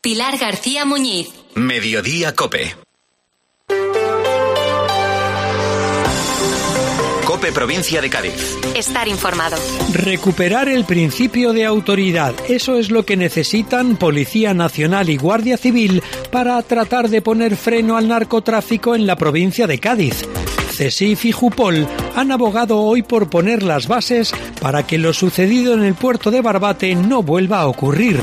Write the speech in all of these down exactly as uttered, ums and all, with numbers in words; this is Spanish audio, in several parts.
Pilar García Muñiz. Mediodía COPE. COPE Provincia de Cádiz. Estar informado. Recuperar el principio de autoridad. Eso es lo que necesitan Policía Nacional y Guardia Civil para tratar de poner freno al narcotráfico en la provincia de Cádiz. CESIF y Jupol han abogado hoy por poner las bases para que lo sucedido en el puerto de Barbate no vuelva a ocurrir.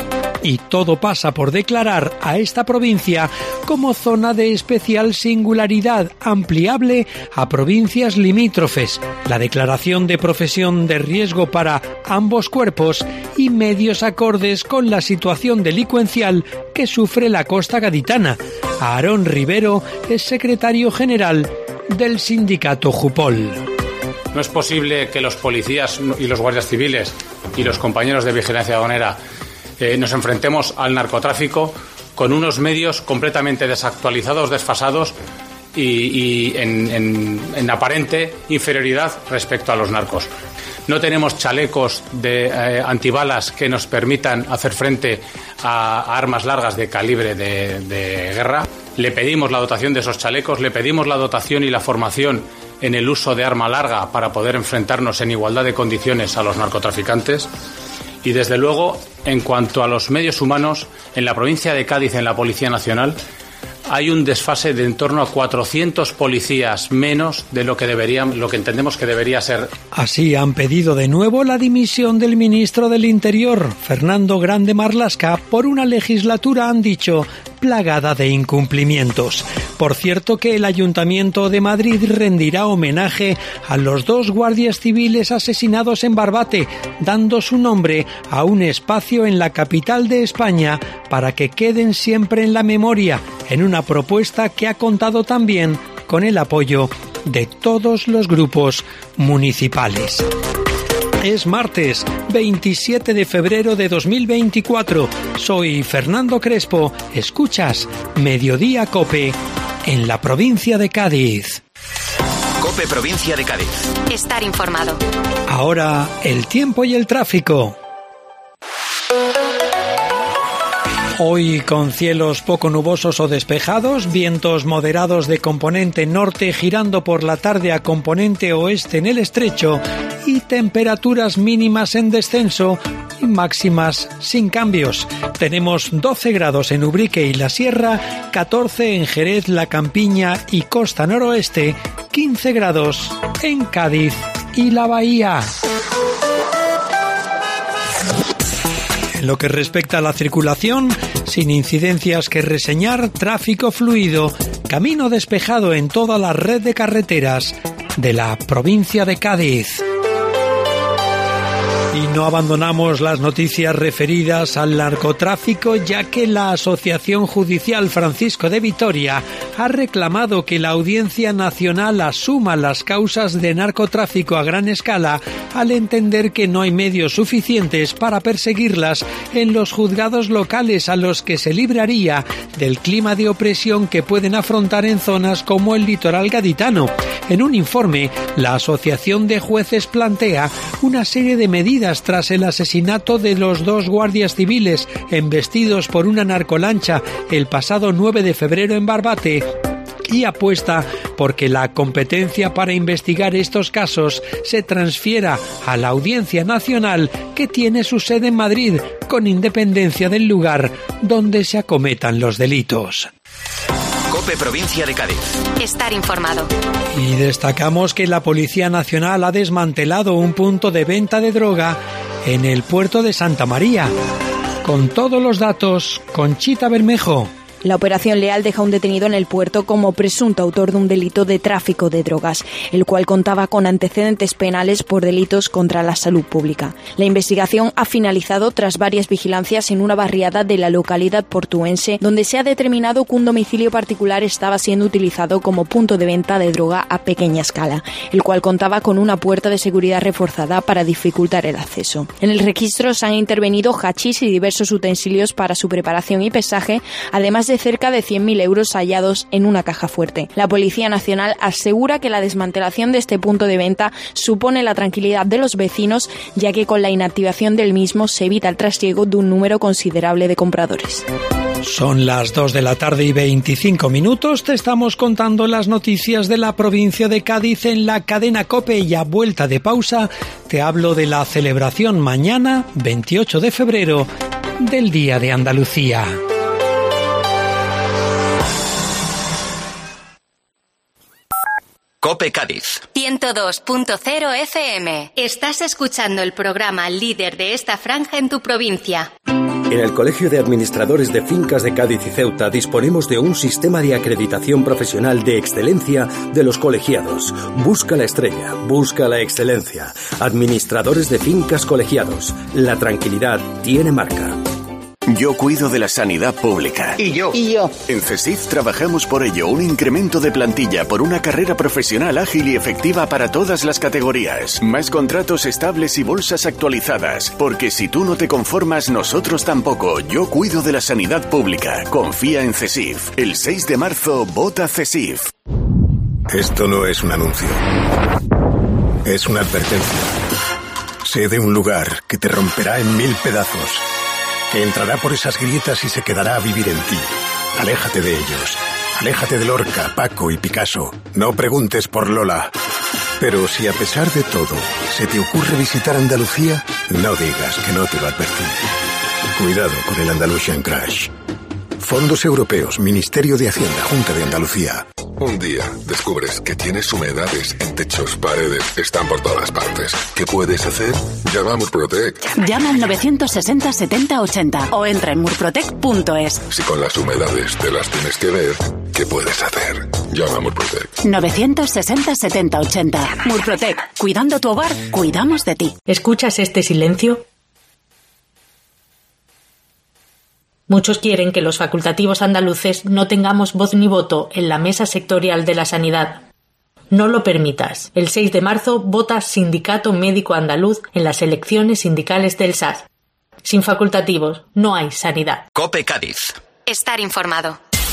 Y todo pasa por declarar a esta provincia como zona de especial singularidad, ampliable a provincias limítrofes, la declaración de profesión de riesgo para ambos cuerpos y medios acordes con la situación delincuencial que sufre la costa gaditana. Aarón Rivero es secretario general del sindicato Jupol. No es posible que los policías y los guardias civiles y los compañeros de vigilancia aduanera Eh, nos enfrentemos al narcotráfico con unos medios completamente desactualizados, desfasados y, y en, en, en aparente inferioridad respecto a los narcos. No tenemos chalecos de eh, antibalas que nos permitan hacer frente a, a armas largas de calibre de, de guerra. Le pedimos la dotación de esos chalecos, le pedimos la dotación y la formación en el uso de arma larga para poder enfrentarnos en igualdad de condiciones a los narcotraficantes. Y desde luego, en cuanto a los medios humanos, en la provincia de Cádiz, en la Policía Nacional, hay un desfase de en torno a cuatrocientos policías menos de lo que deberían, lo que entendemos que debería ser. Así han pedido de nuevo la dimisión del ministro del Interior, Fernando Grande Marlaska, por una legislatura, han dicho, plagada de incumplimientos. Por cierto que el Ayuntamiento de Madrid rendirá homenaje a los dos guardias civiles asesinados en Barbate, dando su nombre a un espacio en la capital de España para que queden siempre en la memoria, en una propuesta que ha contado también con el apoyo de todos los grupos municipales. Es martes, veintisiete de febrero de dos mil veinticuatro. Soy Fernando Crespo. Escuchas Mediodía COPE en la provincia de Cádiz. COPE Provincia de Cádiz. Estar informado. Ahora, el tiempo y el tráfico. Hoy con cielos poco nubosos o despejados, vientos moderados de componente norte girando por la tarde a componente oeste en el estrecho y temperaturas mínimas en descenso y máximas sin cambios. Tenemos doce grados en Ubrique y la Sierra, catorce en Jerez, La Campiña y costa noroeste, quince grados en Cádiz y la Bahía. En lo que respecta a la circulación, sin incidencias que reseñar, tráfico fluido, camino despejado en toda la red de carreteras de la provincia de Cádiz. Y no abandonamos las noticias referidas al narcotráfico, ya que la Asociación Judicial Francisco de Vitoria ha reclamado que la Audiencia Nacional asuma las causas de narcotráfico a gran escala al entender que no hay medios suficientes para perseguirlas en los juzgados locales a los que se libraría del clima de opresión que pueden afrontar en zonas como el litoral gaditano. En un informe, la Asociación de Jueces plantea una serie de medidas tras el asesinato de los dos guardias civiles embestidos por una narcolancha el pasado nueve de febrero en Barbate, y apuesta porque la competencia para investigar estos casos se transfiera a la Audiencia Nacional, que tiene su sede en Madrid, con independencia del lugar donde se acometan los delitos. COPE Provincia de Cádiz. Estar informado. Y destacamos que la Policía Nacional ha desmantelado un punto de venta de droga en el puerto de Santa María. Con todos los datos, Conchita Bermejo. La operación Leal deja a un detenido en el puerto como presunto autor de un delito de tráfico de drogas, el cual contaba con antecedentes penales por delitos contra la salud pública. La investigación ha finalizado tras varias vigilancias en una barriada de la localidad portuense, donde se ha determinado que un domicilio particular estaba siendo utilizado como punto de venta de droga a pequeña escala, el cual contaba con una puerta de seguridad reforzada para dificultar el acceso. En el registro se han intervenido hachís y diversos utensilios para su preparación y pesaje, además de cerca de cien mil euros hallados en una caja fuerte. La Policía Nacional asegura que la desmantelación de este punto de venta supone la tranquilidad de los vecinos, ya que con la inactivación del mismo se evita el trasiego de un número considerable de compradores. Son las dos de la tarde y veinticinco minutos. Te estamos contando las noticias de la provincia de Cádiz en la cadena COPE, y a vuelta de pausa te hablo de la celebración mañana, veintiocho de febrero, del Día de Andalucía. COPE Cádiz. ciento dos punto cero F M. Estás escuchando el programa líder de esta franja en tu provincia. En el Colegio de Administradores de Fincas de Cádiz y Ceuta disponemos de un sistema de acreditación profesional de excelencia de los colegiados. Busca la estrella, busca la excelencia. Administradores de Fincas Colegiados. La tranquilidad tiene marca. Yo cuido de la sanidad pública. Y yo. Y yo. En CESIF trabajamos por ello un incremento de plantilla por una carrera profesional ágil y efectiva para todas las categorías. Más contratos estables y bolsas actualizadas. Porque si tú no te conformas, nosotros tampoco. Yo cuido de la sanidad pública. Confía en CESIF. El seis de marzo, vota CESIF. Esto no es un anuncio. Es una advertencia. Sé de un lugar que te romperá en mil pedazos, que entrará por esas grietas y se quedará a vivir en ti. Aléjate de ellos. Aléjate de Lorca, Paco y Picasso. No preguntes por Lola. Pero si a pesar de todo se te ocurre visitar Andalucía, no digas que no te lo advertí. Cuidado con el Andalusian Crash. Fondos Europeos, Ministerio de Hacienda, Junta de Andalucía. Un día descubres que tienes humedades en techos, paredes, están por todas partes. ¿Qué puedes hacer? Llama a Murprotec. Llama al novecientos sesenta setenta ochenta o entra en murprotec punto es. Si con las humedades te las tienes que ver, ¿qué puedes hacer? Llama a Murprotec. novecientos sesenta setenta ochenta. Murprotec. Cuidando tu hogar, cuidamos de ti. ¿Escuchas este silencio? Muchos quieren que los facultativos andaluces no tengamos voz ni voto en la mesa sectorial de la sanidad. No lo permitas. El seis de marzo vota Sindicato Médico Andaluz en las elecciones sindicales del S A S. Sin facultativos no hay sanidad. COPE Cádiz. Estar informado.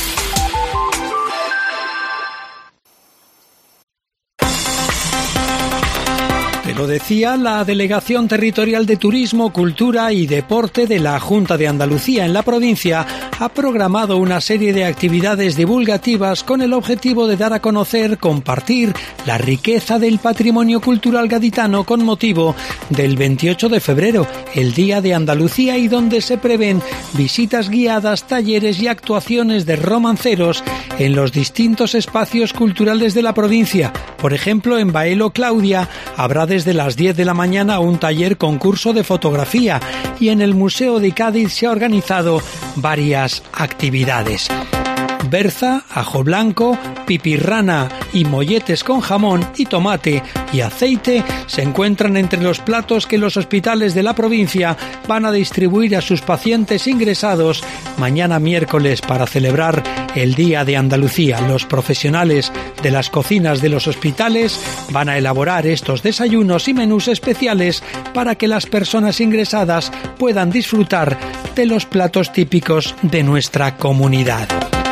Te lo decía, la Delegación Territorial de Turismo, Cultura y Deporte de la Junta de Andalucía en la provincia ha programado una serie de actividades divulgativas con el objetivo de dar a conocer, compartir la riqueza del patrimonio cultural gaditano con motivo del veintiocho de febrero, el Día de Andalucía, y donde se prevén visitas guiadas, talleres y actuaciones de romanceros en los distintos espacios culturales de la provincia. Por ejemplo, en Baelo Claudia habrá desde las diez de la mañana un taller concurso de fotografía, y en el Museo de Cádiz se ha organizado varias actividades. Berza, ajo blanco, pipirrana y molletes con jamón y tomate y aceite se encuentran entre los platos que los hospitales de la provincia van a distribuir a sus pacientes ingresados mañana miércoles para celebrar el Día de Andalucía. Los profesionales de las cocinas de los hospitales van a elaborar estos desayunos y menús especiales para que las personas ingresadas puedan disfrutar de los platos típicos de nuestra comunidad.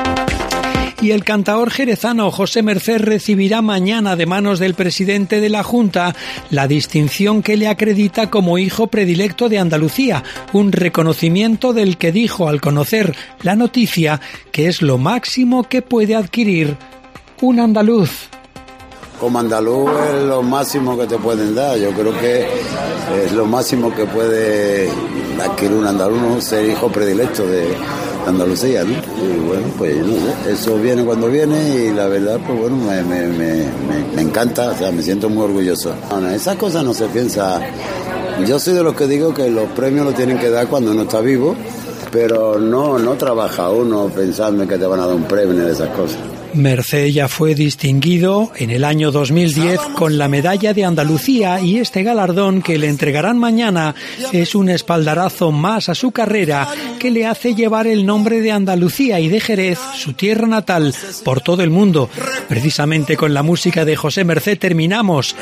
Y el cantaor jerezano José Mercé recibirá mañana de manos del presidente de la Junta la distinción que le acredita como hijo predilecto de Andalucía, un reconocimiento del que dijo al conocer la noticia que es lo máximo que puede adquirir un andaluz. Como andaluz es lo máximo que te pueden dar. Yo creo que es lo máximo que puede adquirir un andaluz, ¿no? Ser hijo predilecto de Andalucía, ¿no? Y bueno, pues no sé, eso viene cuando viene y la verdad, pues bueno, me, me, me, me, me encanta, o sea, me siento muy orgulloso. No, esas cosas no se piensa. Yo soy de los que digo que los premios los tienen que dar cuando uno está vivo, pero no, no trabaja uno pensando en que te van a dar un premio ni de esas cosas. Mercé ya fue distinguido en el año dos mil diez con la Medalla de Andalucía, y este galardón que le entregarán mañana es un espaldarazo más a su carrera que le hace llevar el nombre de Andalucía y de Jerez, su tierra natal, por todo el mundo. Precisamente con la música de José Mercé terminamos.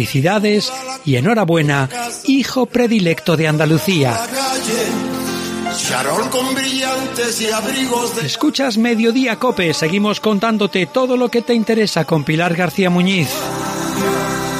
Felicidades y enhorabuena, hijo predilecto de Andalucía. charol con brillantes y abrigos de... Escuchas Mediodía Cope, seguimos contándote todo lo que te interesa con Pilar García Muñiz.